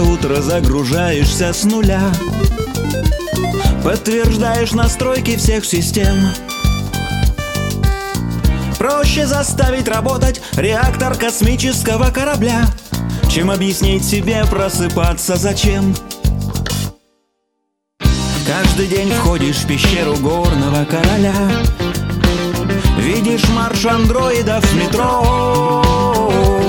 утро загружаешься с нуля, подтверждаешь настройки всех систем. Проще заставить работать реактор космического корабля, чем объяснить себе просыпаться зачем. Каждый день входишь в пещеру горного короля, видишь марш андроидов в метро.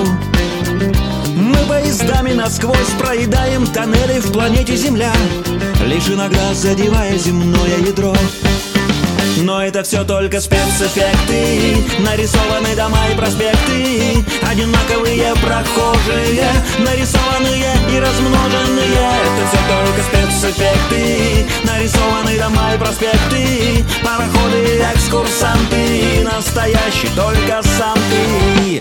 Мы поездами насквозь проедаем тоннели в планете Земля, лишь иногда задевая земное ядро. Но это все только спецэффекты, нарисованы дома и проспекты, одинаковые прохожие, нарисованные и размноженные. Это все только спецэффекты, нарисованы дома и проспекты, пароходы, экскурсанты, настоящий только сам ты.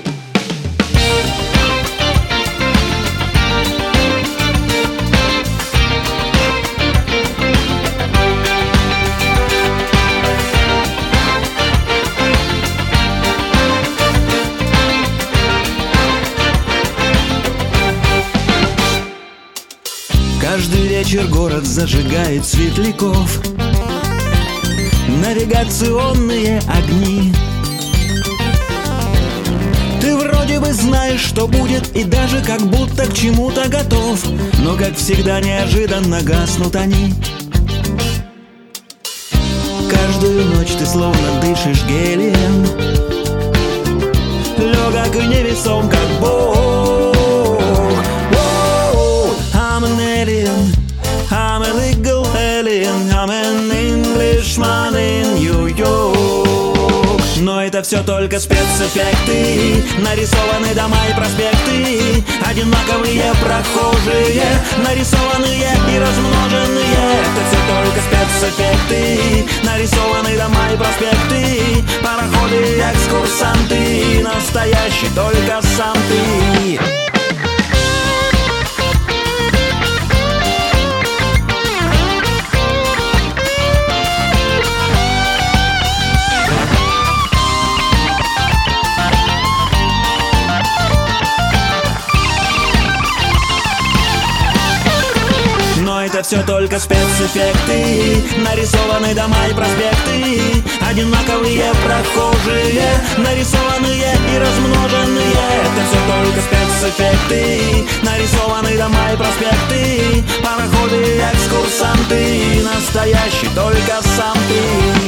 Каждый вечер город зажигает светляков, навигационные огни. Ты вроде бы знаешь, что будет, и даже как будто к чему-то готов, но, как всегда, неожиданно гаснут они. Каждую ночь ты словно дышишь гелием, легок и невесом, как Бог. I'm a legal alien, I'm an Englishman in New York. Но это все только спецэффекты, нарисованы дома и проспекты, одинаковые прохожие, нарисованные и размноженные. Это все только спецэффекты, нарисованы дома и проспекты, пароходы, экскурсанты, настоящий только сам ты. Это все только спецэффекты, нарисованы дома и проспекты, одинаковые прохожие, нарисованные и размноженные. Это все только спецэффекты, нарисованы дома и проспекты, пароходы, экскурсанты, настоящий только сам ты.